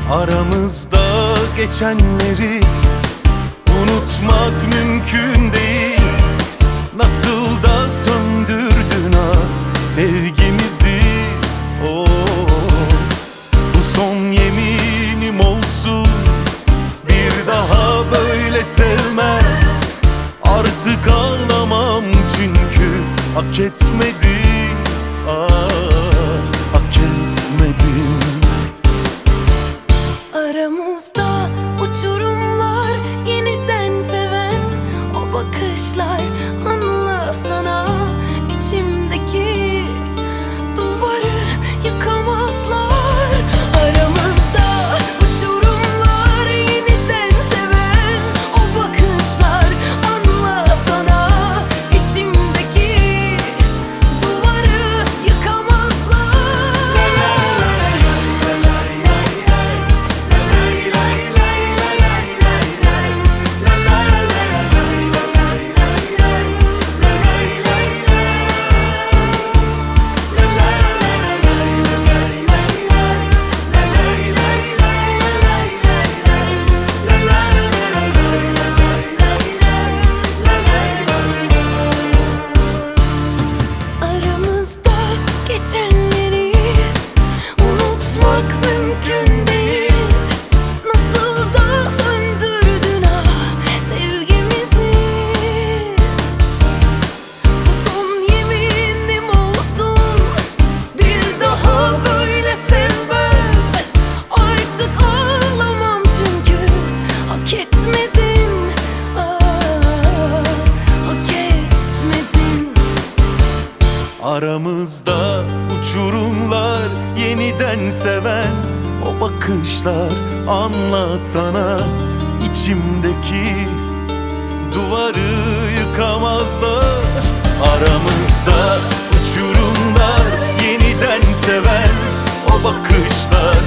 Aramızda geçenleri unutmak mümkün değil. Nasıl da söndürdün ha sevgimizi. Oh, bu son yeminim olsun, bir daha böyle sevmem. Artık ağlamam çünkü hak etmedin. Ah, hak etmedin. Aramızda uçurumlar, yeniden seven o bakışlar. Anlasana, içimdeki duvarı yıkamazlar. Aramızda uçurumlar, yeniden seven o bakışlar. Anlasana, içimdeki duvarı yıkamazlar. Aramızda geçenleri unutmak mümkün değil. Nasıl da söndürdün ah sevgimizi. Bu son yeminim olsun, bir daha böyle sevmem. Artık ağlamam çünkü hak etmedin. Ah, hak etmedin. Aramızda uçurumlar, yeniden seven o bakışlar. Anlasana, içimdeki duvarı yıkamazlar. Aramızda uçurumlar, yeniden seven o bakışlar.